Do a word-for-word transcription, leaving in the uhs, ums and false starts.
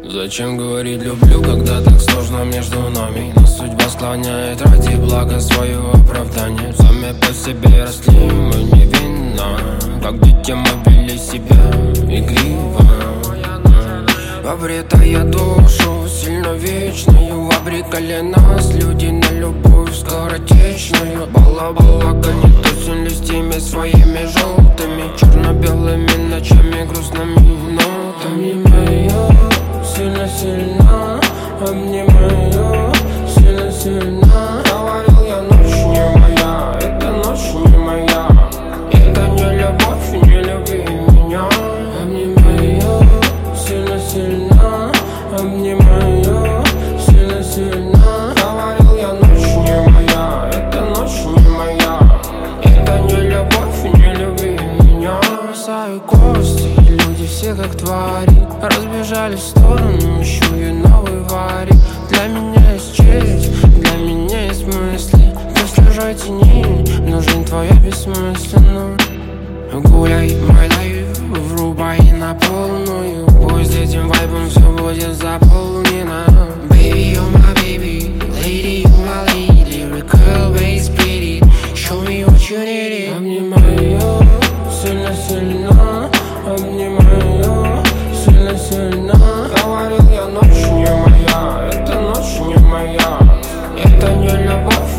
Зачем говорить люблю, когда так сложно между нами? Но судьба склоняет ради блага свое оправдание. Сами по себе росли мы невинно, как дети мы вели себя игриво, обретая душу сильно вечную. Обрекали нас люди на любовь скоротечную. Бала-балака не тусим листьями своими желтыми, черно-белыми ночами, грустными нотами. Сильно-сильно обнимаю, сильно-сильно. Говорил я, ночь не моя, это ночь не моя. Это не любовь, не люби меня. Обнимаю, сильно-сильно обнимаю, сильно-сильно. Говорил я, ночь не моя, это ночь не моя. Это не любовь, не люби меня. Бросаю кости, люди все как твари, разбежались в сторону, ищу и новый варик. Для меня есть честь, для меня есть мысли. Ты в чужой тени, но жизнь твоя бессмысленна. Гуляй, мой лайф, врубай на полную. Пусть этим вайбом все будет заполнено. Baby, you're my baby, lady, you're my lady. Recall bass pretty, show me what you need. Обнимаю, сильно-сильно обнимаю, сильно-сильно. Говорил я, ночь не моя, это ночь не моя. Это не любовь.